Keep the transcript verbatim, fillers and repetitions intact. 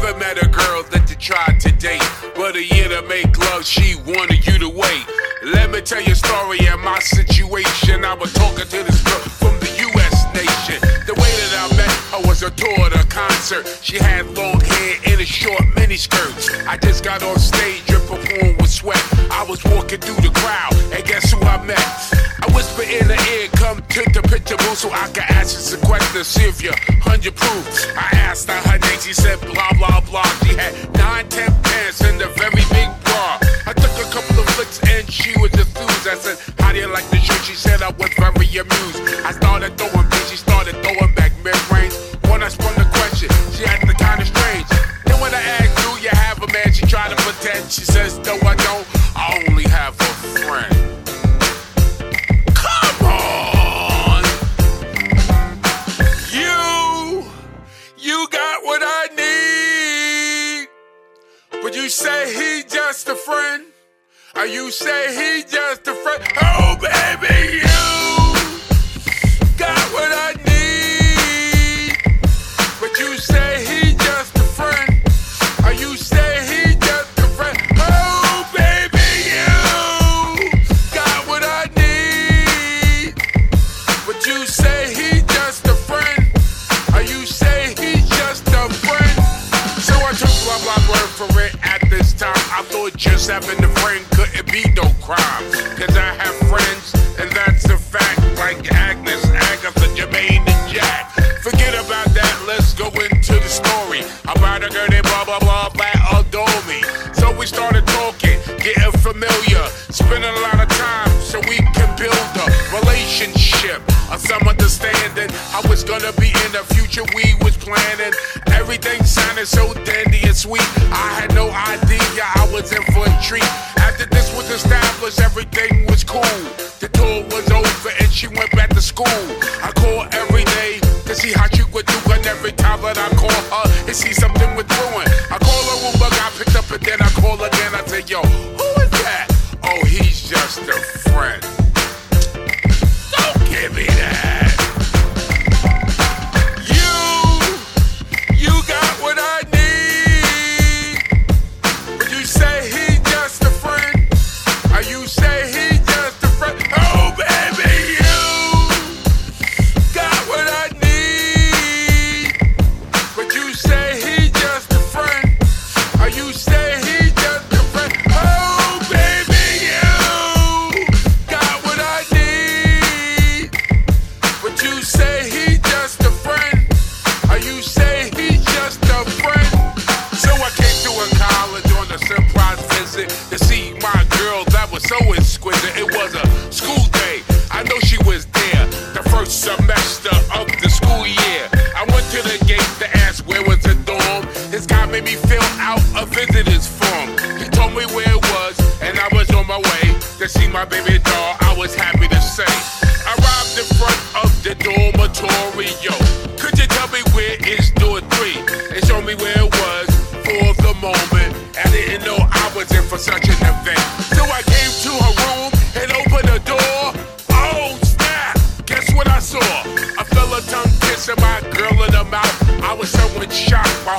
never met a girl that you tried to date, but a year to make love, she wanted you to wait. Let me tell you a story of my situation. I was talking to this girl from the U S nation. The way that I met her was a tour at a concert. She had long hair and a short miniskirt. I just got on stage and performed with sweat. I was walking through the crowd, and guess who I met? I whisper in her ear, come to the picture booth so I can ask you some questions, see if you're one hundred proof. I asked her her name, she said blah blah blah. She had nine, ten pants and a very big bra. I took a couple of flicks and she was enthused. I said, how do you like the shirt? She said I was very amused. I started throwing beats, she started throwing back mid-range. When I spun the question, she acted kinda strange. Then when I asked, do you have a man? She tried to pretend. She says, no I don't, I only have a friend. Come on! You, you got what I need. But you say he just a friend. Or you say he just a friend. Oh baby, you got what I need. But you say he just a friend. Or you say he just a friend. Oh baby, you got what I need. But you say he just a friend. Or you say he just a friend. So I took blah blah word for it at this time. I thought just having a friend couldn't be no crime. Cause I have friends, and that's a fact. Like Agnes, Agatha, Jermaine, and Jack. Forget about that, let's go into the story about a girl named blah blah blah that adore me. So we started talking, getting familiar, spending a lot of time so we can build a relationship, or some understanding how it's gonna be in the future. We was planning, everything sounded so dandy and sweet. I had no idea I was in for a treat. After this was established, everything was cool. The tour was over and she went back to school. I call every day to see how she would do, and every time that I call her, it see something with ruin. I call her Uber, got picked up, and then I call again. I say, yo, who is that? Oh, he's just a friend. Don't give me that. You, you got what I need. But you say he just a friend. Or you say he just a friend. Oh, baby, you got what I need. But you say he just a friend. Or you say he just a friend. Oh, baby, you got what I need. But you say he just a friend. Or you say he just a friend. So I came to a college on a surprise visit to see my girl that was so exquisite. It was a school day, I know she was there, the first semester of the school year. I went to the gate to ask where was the dorm. This guy made me fill out a visitor's form. He told me where it was, and I was on my way to see my baby doll. I was happy to say, arrived in front of the dormitory. Yo, could you tell me where is door three? They showed me where it was for the moment. I didn't know I was in for such an event. So I came to her room and opened the door. Oh snap, guess what I saw? A fella tongue kissing my girl in the mouth. I was so in shock while